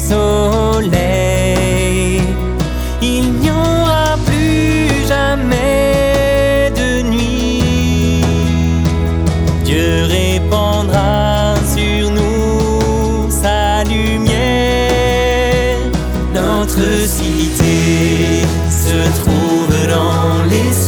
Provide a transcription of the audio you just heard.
soleil. Il n'y aura plus jamais de nuit. Dieu répandra sur nous sa lumière. Notre cité se trouve dans les cieux.